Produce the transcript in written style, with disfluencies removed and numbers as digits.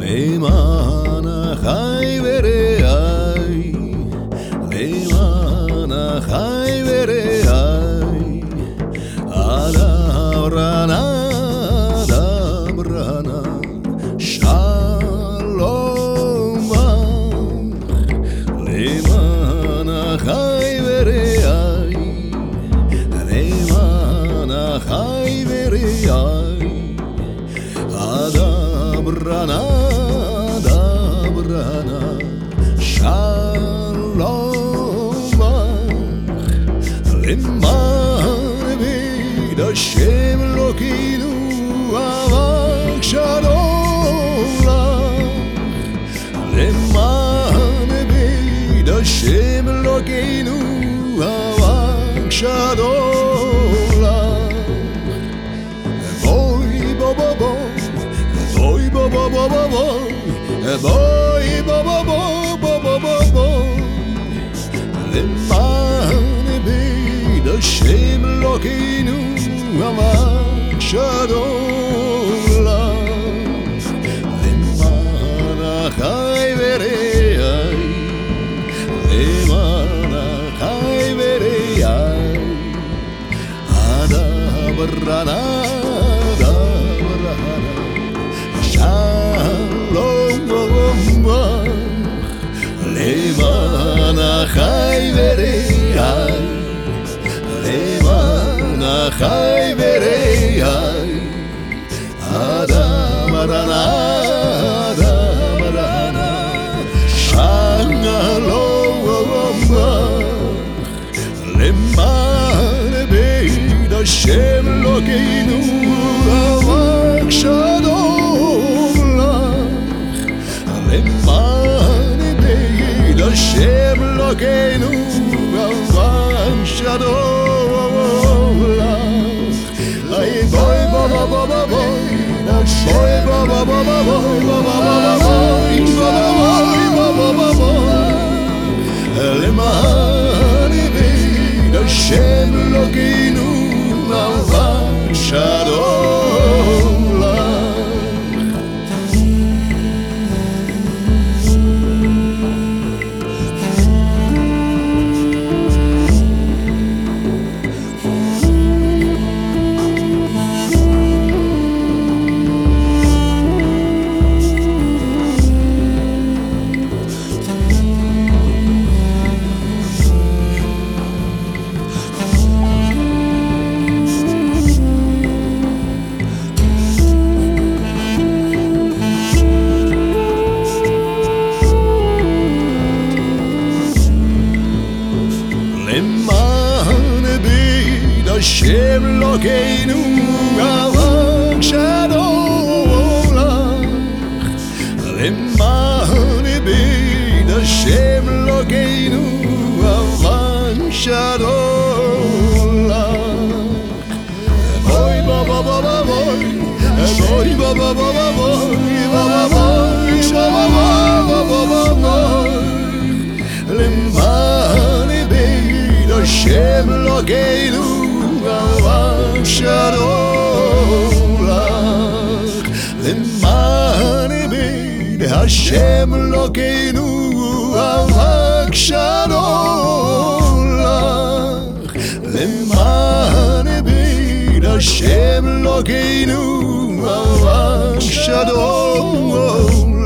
למען אחי ורעי, למען אחי ורעי, אדברנה, אדברנה, שלום לך, למען אחי ורעי, למען אחי ורעי, אדברנה, אדברנה, שלום לך, למען בית השם אלוקינו אבק שלום לך, למען בית השם אלוקינו אבק שלום לך. בואי בוא בוא בוא, בואי בוא בוא בוא בוא בוא, בואי בוא בוא בוא בוא בוא בוא, למען בית השם אלוקינו אבק שלום לך, למען אחי ורעי, למען אחי ורעי, אדברנה, אדברנה, שלום לך, למען אחי ורעי, למען אחי ורעי, אדברנה, אדברנה, שלום לך, למען בית השם אלוקינו אבק שלום לך, למען בית השם אלוקינו אבק שלום לך. איי בואי בוא בוא בוא בוא בואי, בואי בוא בוא בוא בוא בואי, בוא בוא בוא בוא, למען בית השם אלוקינו אבק שלום לך. למען בית השם אלוקינו אבק שלום לך, למען בית השם אלוקינו אבק שלום לך. בואי בוא בוא בוא בוא בואי, בואי בוא בוא בוא בוא בואי, בוא בוא בוא בוא, למען השם אלוקינו אבק שלום לך, למען בית השם אלוקינו אבק שלום לך, למען בית השם אלוקינו אבק שלום